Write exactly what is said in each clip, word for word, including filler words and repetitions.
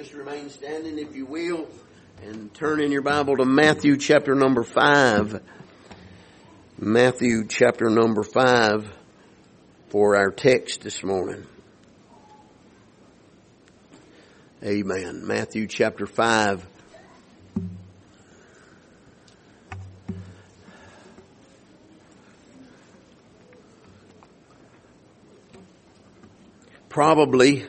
Just remain standing if you will, and turn in your Bible to Matthew chapter number five. Matthew chapter number five for our text this morning. Amen. Matthew chapter five. Probably,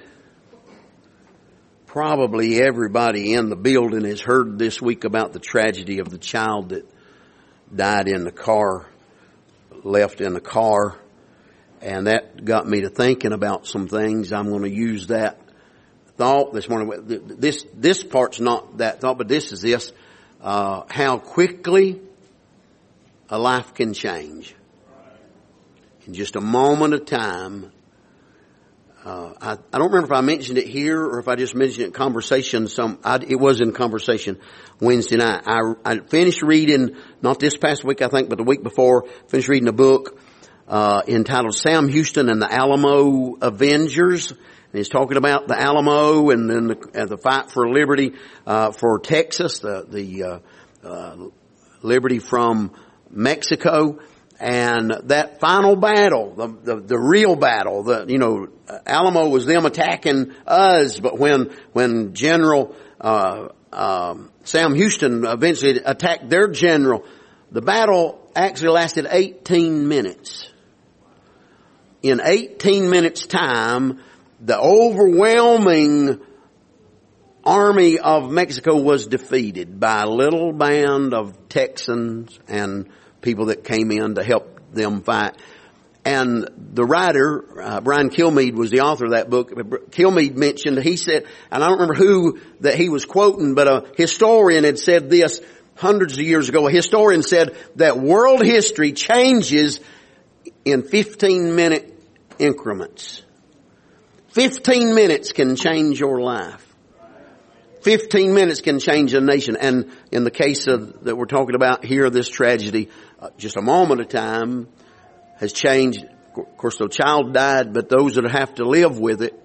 probably everybody in the building has heard this week about the tragedy of the child that died in the car, left in the car. And that got me to thinking about some things. I'm going to use that thought this morning. This, this part's not that thought, but this is this, uh, how quickly a life can change. In just a moment of time. Uh, I, I don't remember if I mentioned it here or if I just mentioned it in conversation. Some, I, it was in conversation Wednesday night. I, I finished reading, not this past week I think, but the week before, finished reading a book, uh, entitled Sam Houston and the Alamo Avengers. And he's talking about the Alamo and then the, uh, the fight for liberty, uh, for Texas, the, the, uh, uh, liberty from Mexico. And that final battle, the, the, the real battle, the, you know, Alamo was them attacking us, but when, when General, uh, um, Sam Houston eventually attacked their general, the battle actually lasted eighteen minutes. In eighteen minutes time, the overwhelming army of Mexico was defeated by a little band of Texans and people that came in to help them fight. And the writer, uh, Brian Kilmeade was the author of that book. Kilmeade mentioned, he said, and I don't remember who that he was quoting, but a historian had said this hundreds of years ago. A historian said that world history changes in fifteen minute increments. fifteen minutes can change your life. fifteen minutes can change a nation. And in the case of that we're talking about here, this tragedy, uh, just a moment of time has changed. Of course, the child died, but those that have to live with it,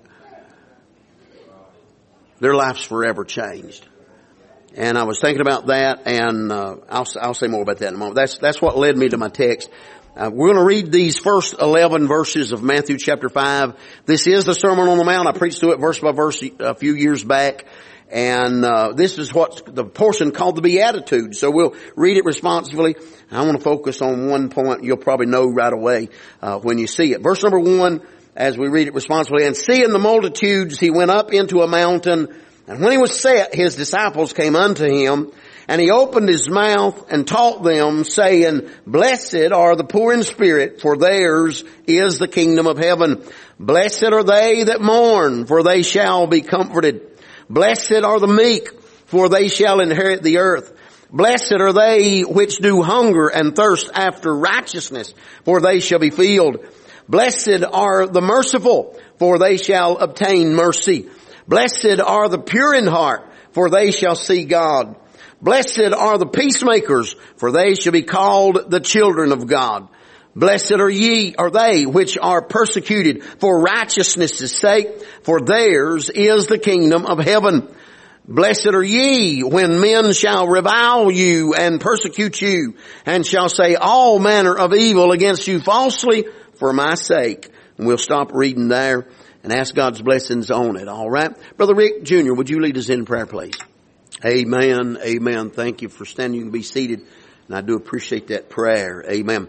their life's forever changed. And I was thinking about that, and uh, I'll, I'll say more about that in a moment. That's that's what led me to my text. Uh, we're going to read these first eleven verses of Matthew chapter five. This is the Sermon on the Mount. I preached through it verse by verse a few years back. And uh this is what's the portion called the Beatitudes. So we'll read it responsively. I want to focus on one point you'll probably know right away uh when you see it. Verse number one, as we read it responsibly. And seeing the multitudes, he went up into a mountain. And when he was set, his disciples came unto him. And he opened his mouth and taught them, saying, Blessed are the poor in spirit, for theirs is the kingdom of heaven. Blessed are they that mourn, for they shall be comforted. Blessed are the meek, for they shall inherit the earth. Blessed are they which do hunger and thirst after righteousness, for they shall be filled. Blessed are the merciful, for they shall obtain mercy. Blessed are the pure in heart, for they shall see God. Blessed are the peacemakers, for they shall be called the children of God. Blessed are ye, are they which are persecuted for righteousness' sake, for theirs is the kingdom of heaven. Blessed are ye when men shall revile you and persecute you, and shall say all manner of evil against you falsely for my sake. And we'll stop reading there and ask God's blessings on it. All right. Brother Rick Junior, would you lead us in prayer, please? Amen. Amen. Thank you for standing. You can be seated. And I do appreciate that prayer. Amen.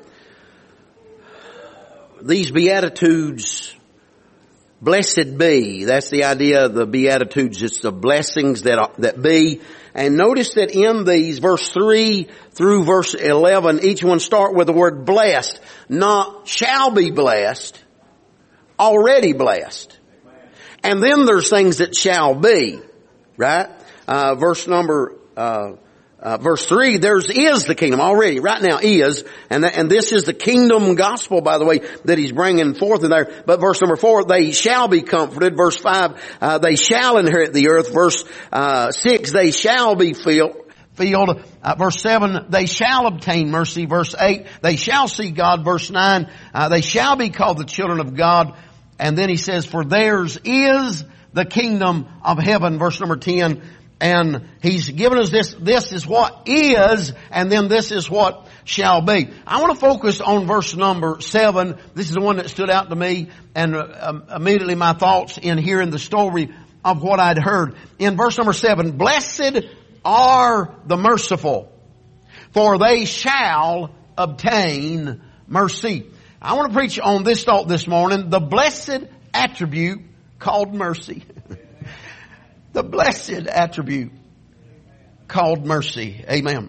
These Beatitudes, blessed be. That's the idea of the Beatitudes. It's the blessings that are, that be. And notice that in these, verse three through verse eleven, each one start with the word blessed. Not shall be blessed, already blessed. And then there's things that shall be. Right? Uh, verse number, uh, Uh, verse three, theirs is the kingdom already, right now is, and th- and this is the kingdom gospel, by the way, that he's bringing forth in there. But verse number four, they shall be comforted. Verse five, uh, they shall inherit the earth. Verse uh, six, they shall be filled. Field. Uh, verse seven, they shall obtain mercy. Verse eight, they shall see God. Verse nine, uh, they shall be called the children of God. And then he says, for theirs is the kingdom of heaven. Verse number ten. And He's given us this, this is what is, and then this is what shall be. I want to focus on verse number seven. This is the one that stood out to me, and uh, immediately my thoughts in hearing the story of what I'd heard. In verse number seven, blessed are the merciful, for they shall obtain mercy. I want to preach on this thought this morning, the blessed attribute called mercy. The blessed attribute called mercy. Amen.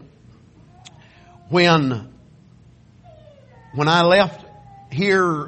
When, when I left here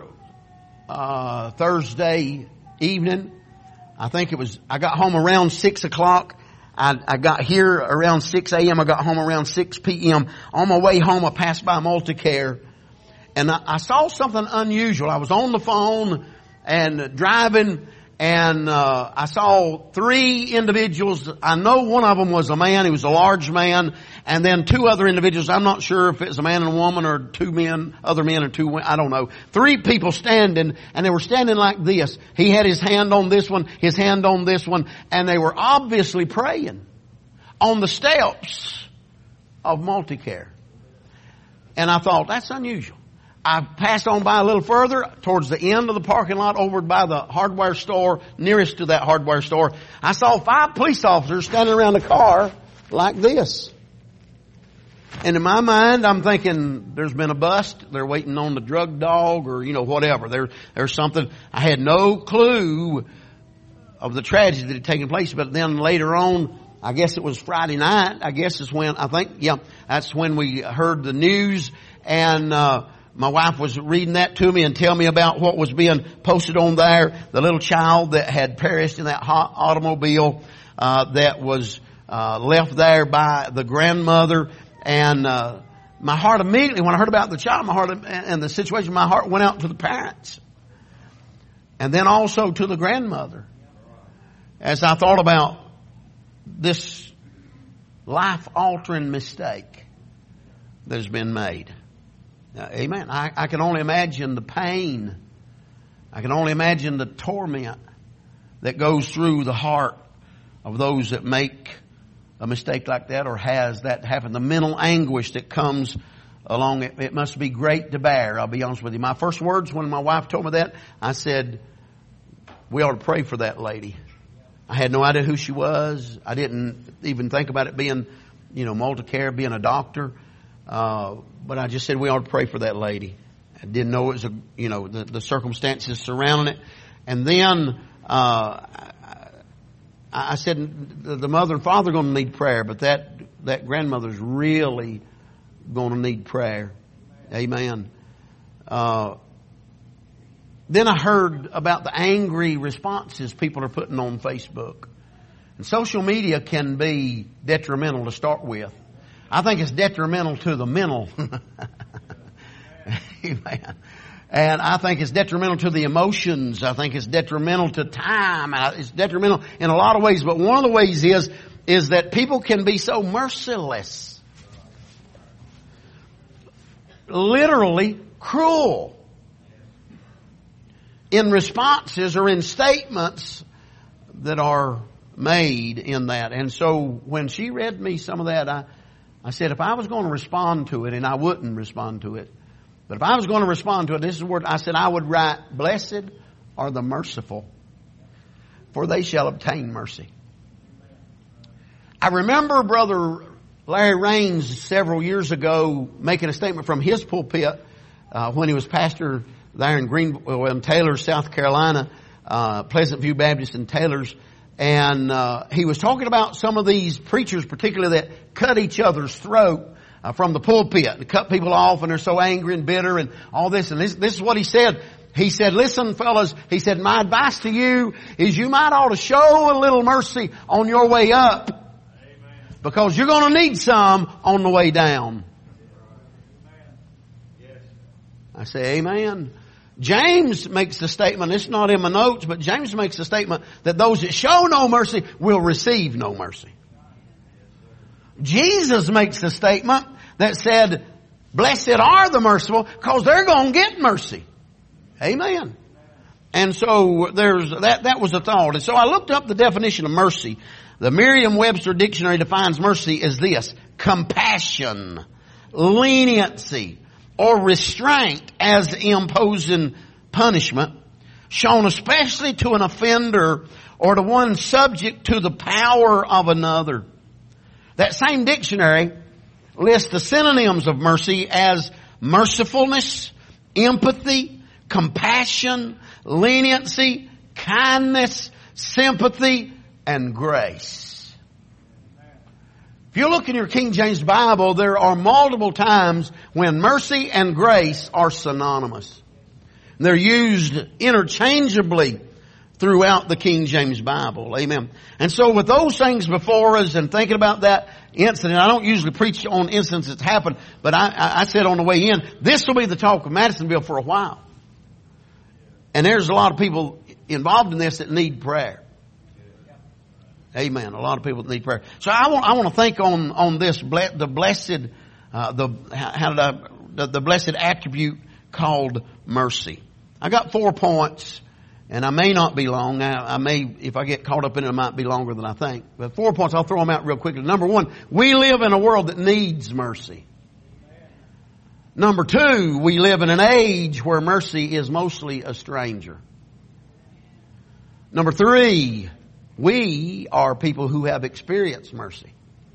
uh, Thursday evening, I think it was, I got home around six o'clock. I, I got here around six a.m. I got home around six p.m. On my way home, I passed by Multicare, and I, I saw something unusual. I was on the phone and driving, and uh, I saw three individuals. I know one of them was a man. He was a large man. And then two other individuals. I'm not sure if it's a man and a woman or two men, other men and two women. I don't know. Three people standing, and they were standing like this. He had his hand on this one, his hand on this one, and they were obviously praying on the steps of Multicare. And I thought, that's unusual. I passed on by a little further towards the end of the parking lot over by the hardware store, nearest to that hardware store. I saw five police officers standing around the car like this. And in my mind, I'm thinking there's been a bust. They're waiting on the drug dog or, you know, whatever. There, there's something. I had no clue of the tragedy that had taken place. But then later on, I guess it was Friday night. I guess is when, I think, yeah, that's when we heard the news. And, uh, my wife was reading that to me and tell me about what was being posted on there. The little child that had perished in that hot automobile, uh, that was, uh, left there by the grandmother. And, uh, my heart immediately, when I heard about the child, my heart and the situation, my heart went out to the parents. And then also to the grandmother. As I thought about this life-altering mistake that has been made. Uh, amen. I, I can only imagine the pain. I can only imagine the torment that goes through the heart of those that make a mistake like that or has that happen. The mental anguish that comes along it, it must be great to bear. I'll be honest with you. My first words when my wife told me that, I said, we ought to pray for that lady. I had no idea who she was. I didn't even think about it being, you know, Multicare, being a doctor. Uh, but I just said we ought to pray for that lady. I didn't know it was a, you know, the, the circumstances surrounding it. And then, uh, I, I said the mother and father are going to need prayer, but that, that grandmother's really going to need prayer. Amen. Uh, then I heard about the angry responses people are putting on Facebook. And social media can be detrimental to start with. I think it's detrimental to the mental. Amen. And I think it's detrimental to the emotions. I think it's detrimental to time. It's detrimental in a lot of ways. But one of the ways is, is that people can be so merciless. Literally cruel. In responses or in statements that are made in that. And so when she read me some of that, I, I said, if I was going to respond to it, and I wouldn't respond to it, but if I was going to respond to it, this is the word, I said, I would write, blessed are the merciful, for they shall obtain mercy. I remember Brother Larry Raines several years ago making a statement from his pulpit uh, when he was pastor there in Greenville, in Taylor, South Carolina, uh, Pleasant View Baptist in Taylor's. And uh, he was talking about some of these preachers, particularly that cut each other's throat uh, from the pulpit. They cut people off, and they're so angry and bitter and all this. And this, this is what he said. He said, listen, fellas, he said, my advice to you is you might ought to show a little mercy on your way up. Amen. Because you're going to need some on the way down. Amen. Yes. I say, amen. James makes the statement, it's not in my notes, but James makes the statement that those that show no mercy will receive no mercy. Jesus makes the statement that said, blessed are the merciful, because they're going to get mercy. Amen. And so there's that, that was a thought. And so I looked up the definition of mercy. The Merriam-Webster dictionary defines mercy as this: compassion, leniency, or restraint as imposing punishment, shown especially to an offender or to one subject to the power of another. That same dictionary lists the synonyms of mercy as mercifulness, empathy, compassion, leniency, kindness, sympathy, and grace. If you look in your King James Bible, there are multiple times when mercy and grace are synonymous. They're used interchangeably throughout the King James Bible. Amen. And so with those things before us and thinking about that incident, I don't usually preach on incidents that's happened, but I, I said on the way in, this will be the talk of Madisonville for a while. And there's a lot of people involved in this that need prayer. Amen. A lot of people that need prayer. So I want, I want to think on, on this, the blessed, uh, the, how did I, the, the blessed attribute called mercy. I got four points, and I may not be long. I, I may, if I get caught up in it, it might be longer than I think. But four points, I'll throw them out real quickly. Number one, we live in a world that needs mercy. Number two, we live in an age where mercy is mostly a stranger. Number three, we are people who have experienced mercy.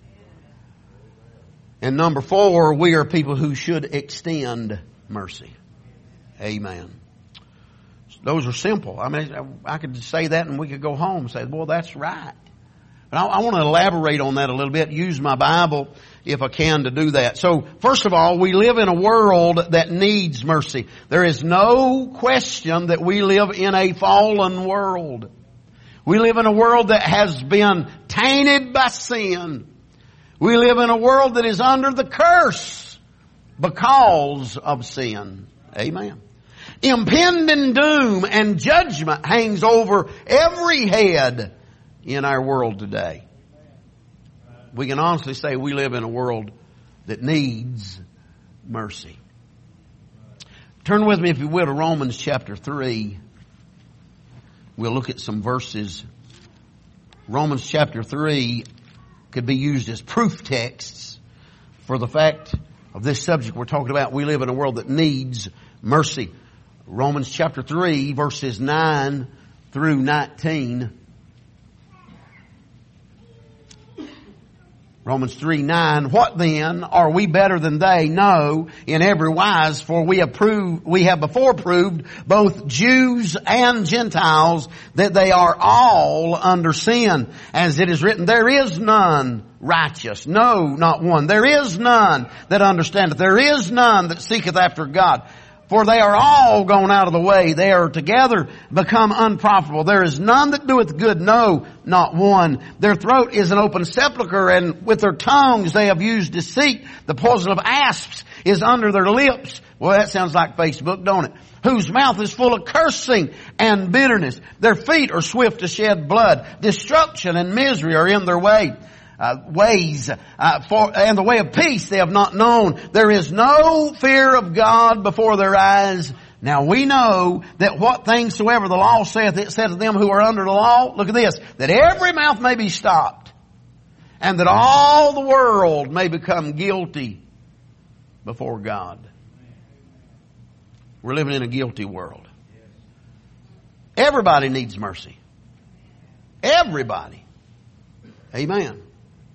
And number four, we are people who should extend mercy. Amen. Those are simple. I mean, I could just say that and we could go home and say, well, that's right. But I, I want to elaborate on that a little bit, use my Bible if I can to do that. So, first of all, we live in a world that needs mercy. There is no question that we live in a fallen world. We live in a world that has been tainted by sin. We live in a world that is under the curse because of sin. Amen. Impending doom and judgment hangs over every head in our world today. We can honestly say we live in a world that needs mercy. Turn with me, if you will, to Romans chapter three. We'll look at some verses. Romans chapter three could be used as proof texts for the fact of this subject we're talking about. We live in a world that needs mercy. Romans chapter three, verses nine through nineteen. Romans three nine. What then? Are we better than they? No, in every wise, for we have proved, we have before proved, both Jews and Gentiles, that they are all under sin. As it is written, there is none righteous. No, not one. There is none that understandeth. There is none that seeketh after God. For they are all gone out of the way. They are together become unprofitable. There is none that doeth good. No, not one. Their throat is an open sepulchre, and with their tongues they have used deceit. The poison of asps is under their lips. Well, that sounds like Facebook, don't it? Whose mouth is full of cursing and bitterness. Their feet are swift to shed blood. Destruction and misery are in their way. Uh, ways, uh, for, and the way of peace they have not known. There is no fear of God before their eyes. Now we know that what things soever the law saith, it saith to them who are under the law, look at this, that every mouth may be stopped, and that all the world may become guilty before God. We're living in a guilty world. Everybody needs mercy. Everybody. Amen.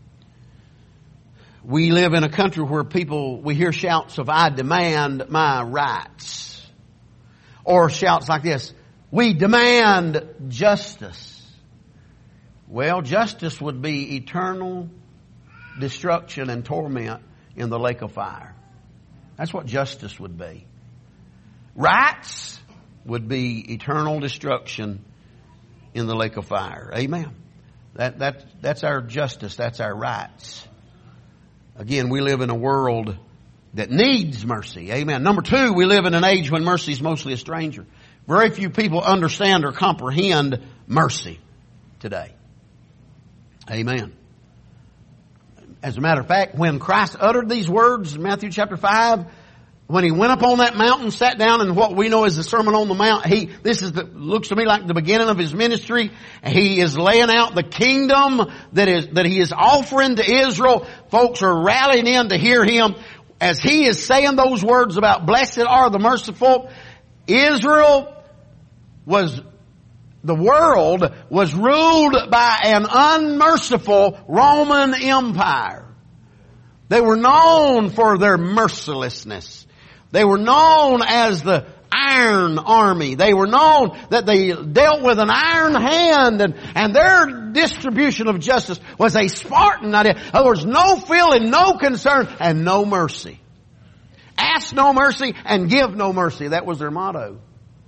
We live in a country where people, we hear shouts of, I demand my rights. Or shouts like this, we demand justice. Well, justice would be eternal destruction and torment in the lake of fire. That's what justice would be. Rights would be eternal destruction in the lake of fire. Amen. That, that, that's our justice. That's our rights. Again, we live in a world that needs mercy. Amen. Number two, we live in an age when mercy is mostly a stranger. Very few people understand or comprehend mercy today. Amen. As a matter of fact, when Christ uttered these words in Matthew chapter five, when he went up on that mountain, sat down in what we know as the Sermon on the Mount, he, this is the, looks to me like the beginning of his ministry. He is laying out the kingdom that is, that he is offering to Israel. Folks are rallying in to hear him. As he is saying those words about blessed are the merciful, Israel was, the world was ruled by an unmerciful Roman Empire. They were known for their mercilessness. They were known as the Iron Army. They were known that they dealt with an iron hand, and, and their distribution of justice was a Spartan idea. There was no feeling, no concern, and no mercy. Ask no mercy and give no mercy. That was their motto.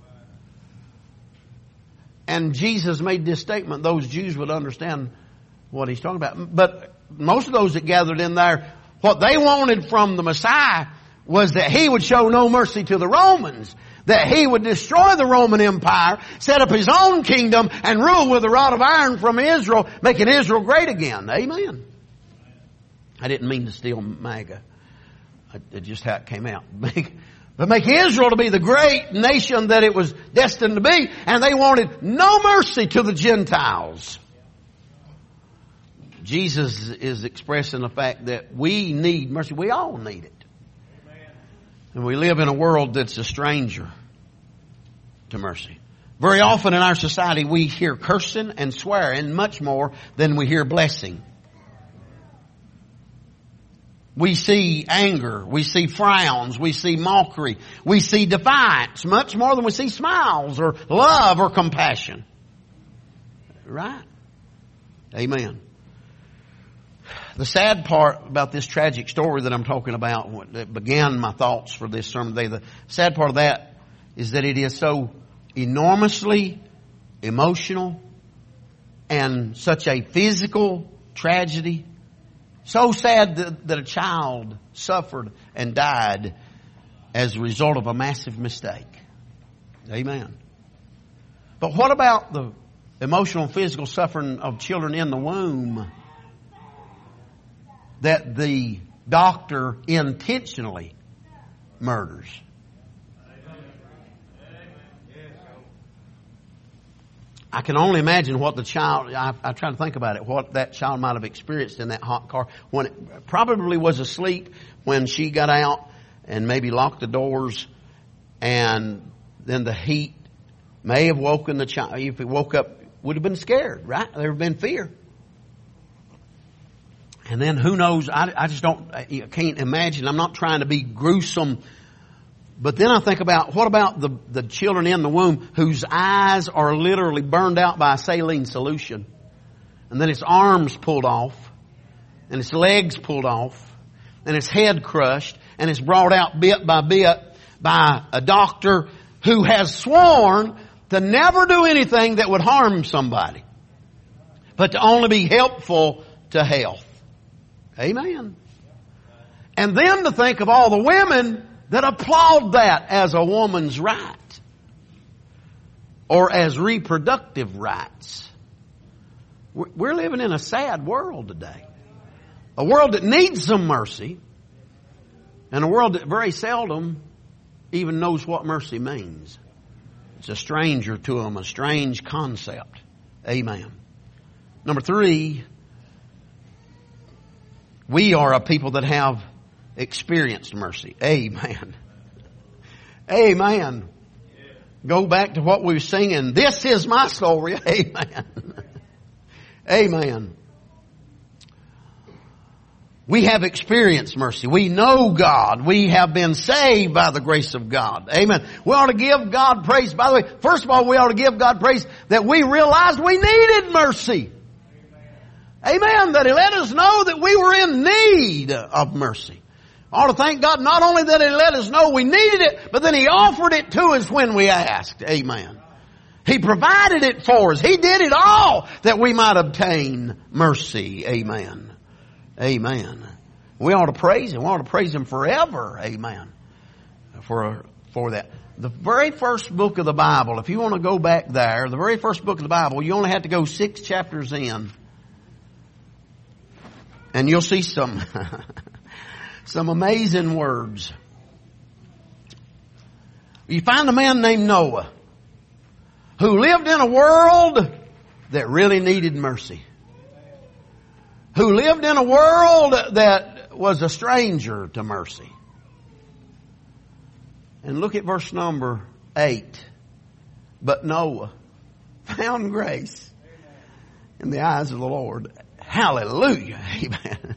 And Jesus made this statement. Those Jews would understand what he's talking about. But most of those that gathered in there, what they wanted from the Messiah was that he would show no mercy to the Romans, that he would destroy the Roman Empire, set up his own kingdom, and rule with a rod of iron from Israel, making Israel great again. Amen. I didn't mean to steal MAGA. It's just how it came out. Make, but make Israel to be the great nation that it was destined to be, and they wanted no mercy to the Gentiles. Jesus is expressing the fact that we need mercy. We all need it. And we live in a world that's a stranger to mercy. Very often in our society we hear cursing and swearing much more than we hear blessing. We see anger, we see frowns, we see mockery, we see defiance much more than we see smiles or love or compassion. Right? Amen. The sad part about this tragic story that I'm talking about, that began my thoughts for this sermon today, the sad part of that is that it is so enormously emotional and such a physical tragedy. So sad that, that a child suffered and died as a result of a massive mistake. Amen. But what about the emotional and physical suffering of children in the womb that the doctor intentionally murders? I can only imagine what the child, I, I try to think about it, what that child might have experienced in that hot car when it probably was asleep when she got out and maybe locked the doors, and then the heat may have woken the child. If it woke up, would have been scared, right? There would have been fear. And then who knows, I, I just don't, I can't imagine. I'm not trying to be gruesome. But then I think about, what about the, the children in the womb whose eyes are literally burned out by a saline solution? And then its arms pulled off, and its legs pulled off, and its head crushed, and it's brought out bit by bit by a doctor who has sworn to never do anything that would harm somebody, but to only be helpful to health. Amen. And then to think of all the women that applaud that as a woman's right, or as reproductive rights. We're living in a sad world today. A world that needs some mercy, and a world that very seldom even knows what mercy means. It's a stranger to them, a strange concept. Amen. Number three, we are a people that have experienced mercy. Amen. Amen. Go back to what we were singing. This is my story. Amen. Amen. We have experienced mercy. We know God. We have been saved by the grace of God. Amen. We ought to give God praise. By the way, first of all, we ought to give God praise that we realized we needed mercy. Amen. That He let us know that we were in need of mercy. I ought to thank God not only that He let us know we needed it, but then He offered it to us when we asked. Amen. He provided it for us. He did it all that we might obtain mercy. Amen. Amen. We ought to praise Him. We ought to praise Him forever. Amen. For, for that. The very first book of the Bible, if you want to go back there, the very first book of the Bible, you only have to go six chapters in. And you'll see some, some amazing words. You find a man named Noah who lived in a world that really needed mercy. Who lived in a world that was a stranger to mercy. And look at verse number eight. But Noah found grace in the eyes of the Lord. Hallelujah. Amen.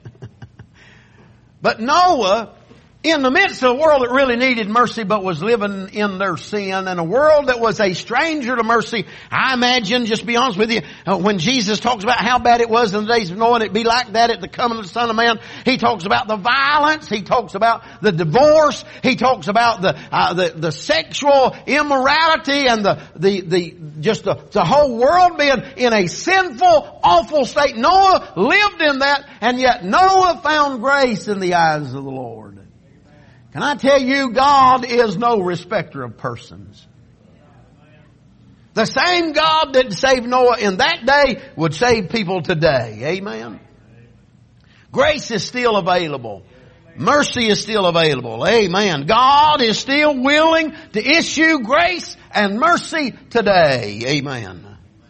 But Noah, in the midst of a world that really needed mercy but was living in their sin, and a world that was a stranger to mercy, I imagine, just to be honest with you, uh, when Jesus talks about how bad it was in the days of Noah, and it'd be like that at the coming of the Son of Man, He talks about the violence, He talks about the divorce, He talks about the uh, the, the sexual immorality, and the the the just the, the whole world being in a sinful, awful state. Noah lived in that, and yet Noah found grace in the eyes of the Lord. Can I tell you, God is no respecter of persons. The same God that saved Noah in that day would save people today. Amen. Grace is still available. Mercy is still available. Amen. God is still willing to issue grace and mercy today. Amen.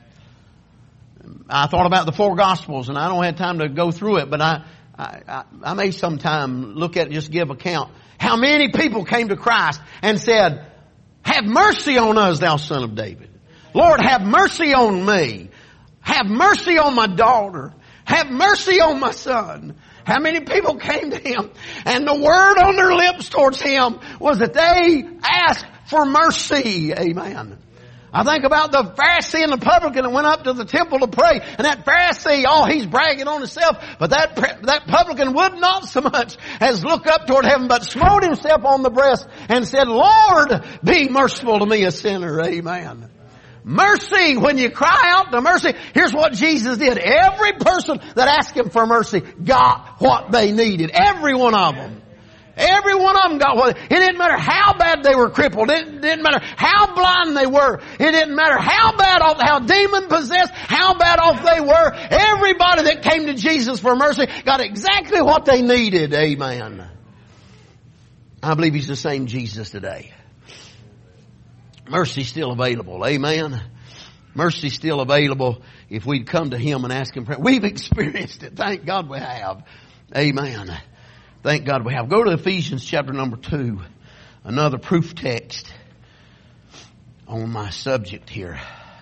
I thought about the four Gospels, and I don't have time to go through it, but I, I, I, I may sometime look at it, just give account. How many people came to Christ and said, have mercy on us, thou son of David. Lord, have mercy on me. Have mercy on my daughter. Have mercy on my son. How many people came to Him and the word on their lips towards Him was that they asked for mercy. Amen. I think about the Pharisee and the publican that went up to the temple to pray. And that Pharisee, oh, he's bragging on himself. But that that publican would not so much as look up toward heaven, but smote himself on the breast and said, Lord, be merciful to me, a sinner. Amen. Mercy, when you cry out to mercy, here's what Jesus did. Every person that asked Him for mercy got what they needed. Every one of them. Every one of them got what. It didn't matter how bad they were crippled. It didn't matter how blind they were. It didn't matter how bad off, how demon possessed, how bad off they were. Everybody that came to Jesus for mercy got exactly what they needed. Amen. I believe He's the same Jesus today. Mercy's still available. Amen. Mercy's still available if we'd come to Him and ask Him for it. We've experienced it. Thank God we have. Amen. Thank God we have. Go to Ephesians chapter number two. Another proof text on my subject here.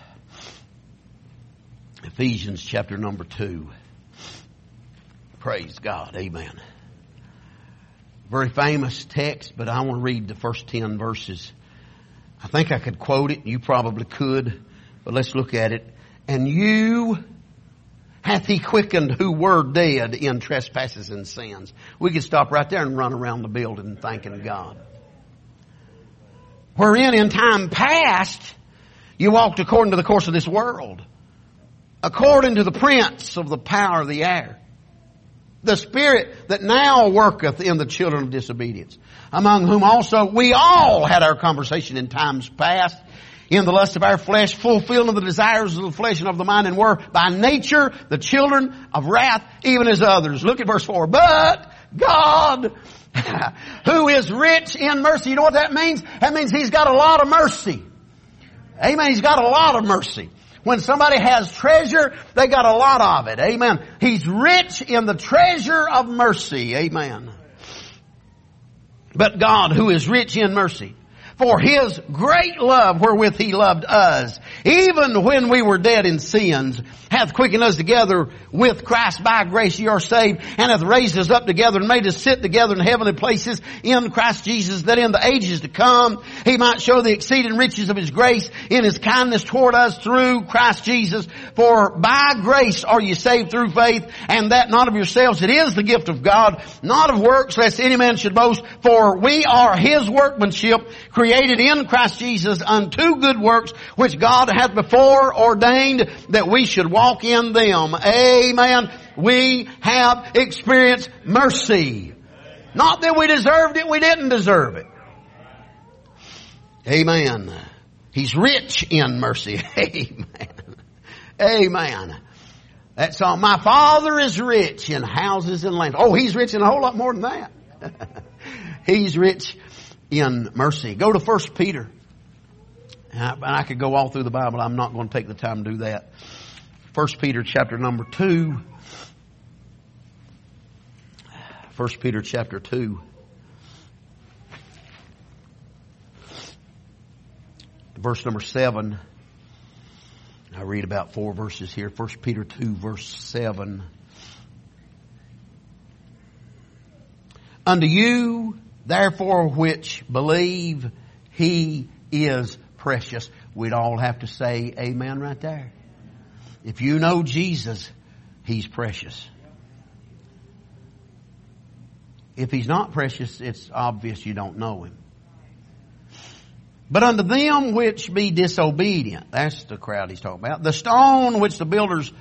Ephesians chapter number two. Praise God. Amen. Very famous text, but I want to read the first ten verses. I think I could quote it. You probably could. But let's look at it. And you hath He quickened who were dead in trespasses and sins. We could stop right there and run around the building thanking God. Wherein in time past you walked according to the course of this world, according to the prince of the power of the air, the spirit that now worketh in the children of disobedience, among whom also we all had our conversation in times past, in the lust of our flesh, fulfilling the desires of the flesh and of the mind, and were by nature the children of wrath, even as others. Look at verse four. But God, who is rich in mercy. You know what that means? That means He's got a lot of mercy. Amen. He's got a lot of mercy. When somebody has treasure, they got a lot of it. Amen. He's rich in the treasure of mercy. Amen. But God, who is rich in mercy, for His great love wherewith He loved us, even when we were dead in sins, hath quickened us together with Christ. By grace ye are saved, and hath raised us up together and made us sit together in heavenly places in Christ Jesus, that in the ages to come He might show the exceeding riches of His grace in His kindness toward us through Christ Jesus. For by grace are ye saved through faith, and that not of yourselves. It is the gift of God, not of works, lest any man should boast. For we are His workmanship, created in Christ Jesus unto good works, which God hath before ordained that we should walk in them. Amen. We have experienced mercy. Not that we deserved it, we didn't deserve it. Amen. He's rich in mercy. Amen. Amen. That's all. My Father is rich in houses and lands. Oh, He's rich in a whole lot more than that. He's rich in mercy. Go to First Peter. And I, and I could go all through the Bible. I'm not going to take the time to do that. First Peter chapter number two. First Peter chapter two. Verse number seven. I read about four verses here. First Peter two verse seven. Unto you, therefore, which believe, He is precious. We'd all have to say amen right there. If you know Jesus, He's precious. If He's not precious, it's obvious you don't know Him. But unto them which be disobedient, that's the crowd He's talking about, the stone which the builders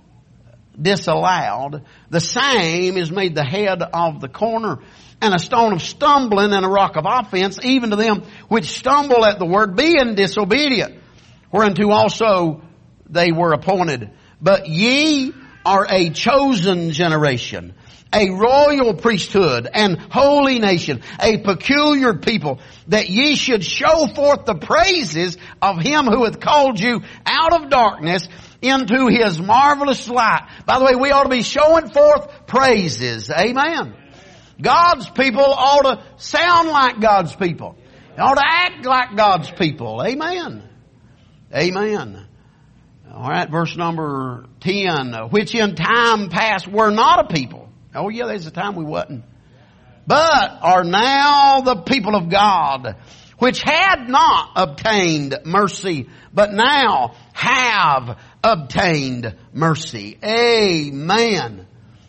disallowed, the same is made the head of the corner, and a stone of stumbling and a rock of offense, even to them which stumble at the word, being disobedient, whereunto also they were appointed. But ye are a chosen generation, a royal priesthood, and holy nation, a peculiar people, that ye should show forth the praises of Him who hath called you out of darkness into His marvelous light. By the way, we ought to be showing forth praises. Amen. God's people ought to sound like God's people. They ought to act like God's people. Amen. Amen. All right, verse number ten. Which in time past were not a people. Oh yeah, there's a time we wasn't. But are now the people of God, which had not obtained mercy, but now have obtained mercy. Amen.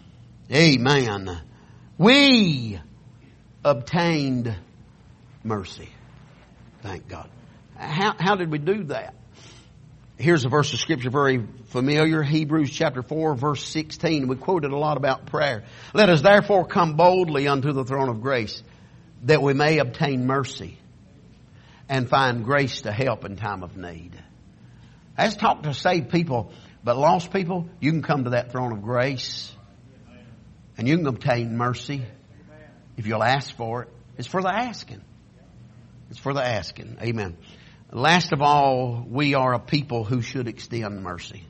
Amen. We obtained mercy. Thank God. How, how did we do that? Here's a verse of Scripture very familiar. Hebrews chapter four verse sixteen. We quoted a lot about prayer. Let us therefore come boldly unto the throne of grace, that we may obtain mercy and find grace to help in time of need. That's talk to saved people, but lost people, you can come to that throne of grace and you can obtain mercy if you'll ask for it. It's for the asking. It's for the asking. Amen. Last of all, we are a people who should extend mercy.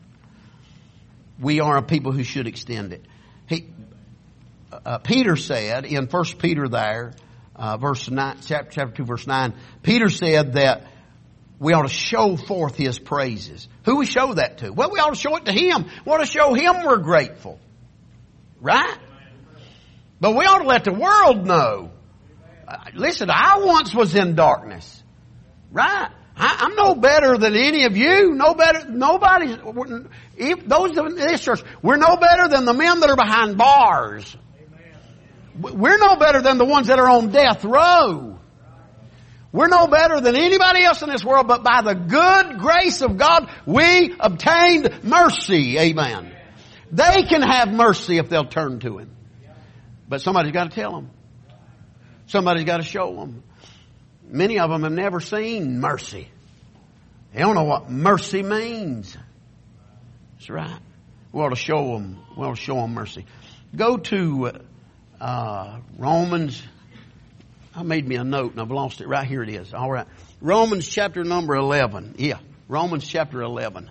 We are a people who should extend it. He, uh, Peter said in First Peter there, uh, verse nine, chapter, chapter two, verse nine, Peter said that we ought to show forth His praises. Who we show that to? Well, we ought to show it to Him. We ought to show Him we're grateful. Right? But we ought to let the world know. Uh, listen, I once was in darkness. Right? I, I'm no better than any of you. No better. Nobody. If those in this church, we're no better than the men that are behind bars. Amen. We're no better than the ones that are on death row. We're no better than anybody else in this world, but by the good grace of God, we obtained mercy. Amen. They can have mercy if they'll turn to Him. But somebody's got to tell them. Somebody's got to show them. Many of them have never seen mercy. They don't know what mercy means. That's right. We ought to show them. We ought to show them mercy. Go to uh, Romans. I made me a note and I've lost it. Right here it is. All right. Romans chapter number eleven. Yeah. Romans chapter eleven.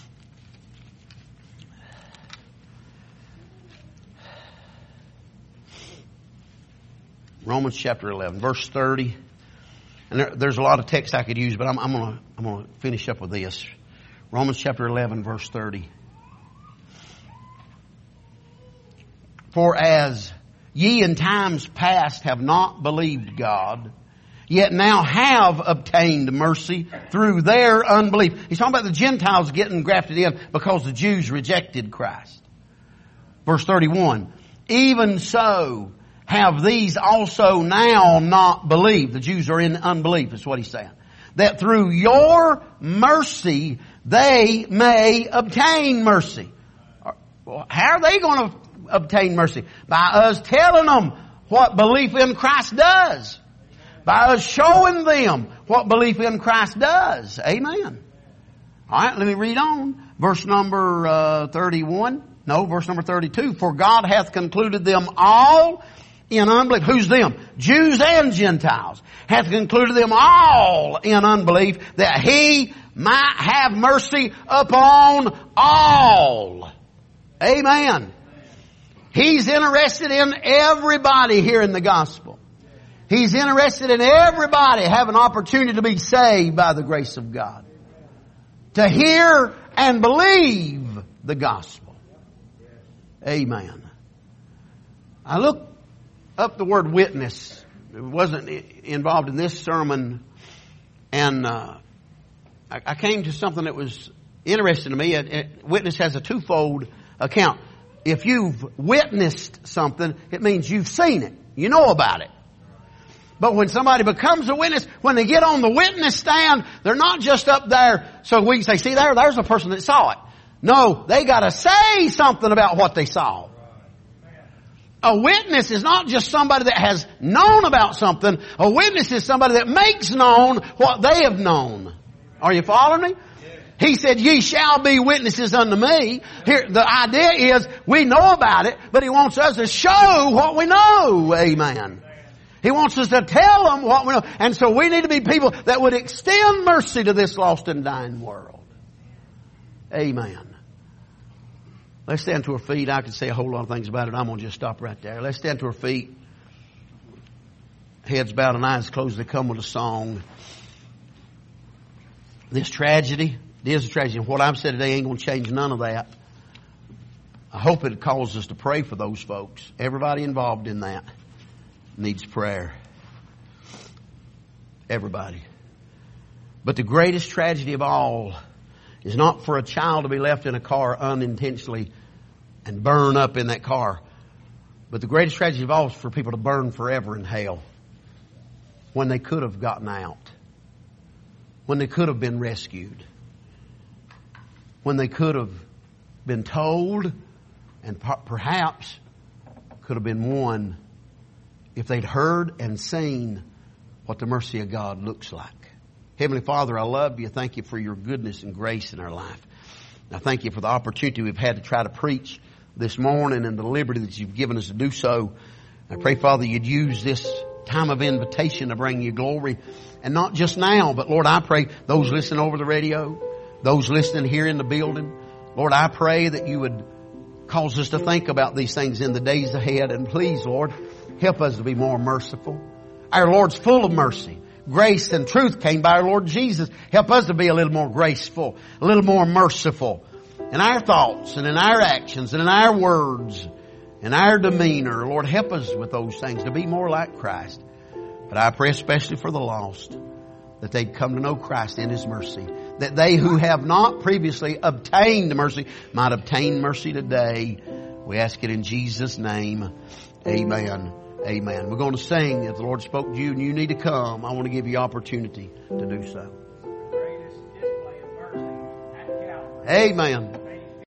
Romans chapter eleven, verse thirty. And there, there's a lot of text I could use, but I'm, I'm going to I'm going to finish up with this. Romans chapter eleven, verse thirty. For as ye in times past have not believed God, yet now have obtained mercy through their unbelief. He's talking about the Gentiles getting grafted in because the Jews rejected Christ. Verse thirty-one. Even so have these also now not believed. The Jews are in unbelief, is what he's saying. That through your mercy they may obtain mercy. How are they going to obtain mercy? By us telling them what belief in Christ does. By us showing them what belief in Christ does. Amen. All right, let me read on. Verse number uh, thirty-one. No, verse number thirty-two. For God hath concluded them all in unbelief. Who's them? Jews and Gentiles. Hath concluded them all in unbelief, that He might have mercy upon all. Amen. He's interested in everybody hearing the gospel. He's interested in everybody having an opportunity to be saved by the grace of God. To hear and believe the gospel. Amen. I looked up the word witness. It wasn't involved in this sermon. And uh, I, I came to something that was interesting to me. It, it, witness has a twofold account. If you've witnessed something, it means you've seen it. You know about it. But when somebody becomes a witness, when they get on the witness stand, they're not just up there so we can say, see there, there's a person that saw it. No, they got to say something about what they saw. A witness is not just somebody that has known about something. A witness is somebody that makes known what they have known. Are you following me? He said, ye shall be witnesses unto me. Here, the idea is we know about it, but He wants us to show what we know. Amen. He wants us to tell them what we know. And so we need to be people that would extend mercy to this lost and dying world. Amen. Let's stand to our feet. I could say a whole lot of things about it. I'm going to just stop right there. Let's stand to our feet. Heads bowed and eyes closed. They come with a song. This tragedy, it is a tragedy. And what I've said today ain't going to change none of that. I hope it calls us to pray for those folks. Everybody involved in that needs prayer. Everybody. But the greatest tragedy of all is not for a child to be left in a car unintentionally and burn up in that car. But the greatest tragedy of all is for people to burn forever in hell when they could have gotten out. When they could have been rescued. When they could have been told and perhaps could have been won if they'd heard and seen what the mercy of God looks like. Heavenly Father, I love you. Thank you for your goodness and grace in our life. I thank you for the opportunity we've had to try to preach this morning and the liberty that you've given us to do so. I pray, Father, you'd use this time of invitation to bring you glory. And not just now, but Lord, I pray those listening over the radio, those listening here in the building, Lord, I pray that you would cause us to think about these things in the days ahead. And please, Lord, help us to be more merciful. Our Lord's full of mercy. Grace and truth came by our Lord Jesus. Help us to be a little more graceful, a little more merciful in our thoughts and in our actions and in our words and our demeanor. Lord, help us with those things to be more like Christ. But I pray especially for the lost, that they'd come to know Christ in His mercy. That they who have not previously obtained mercy might obtain mercy today. We ask it in Jesus' name. Amen. Amen. We're going to sing. If the Lord spoke to you and you need to come, I want to give you opportunity to do so. Amen.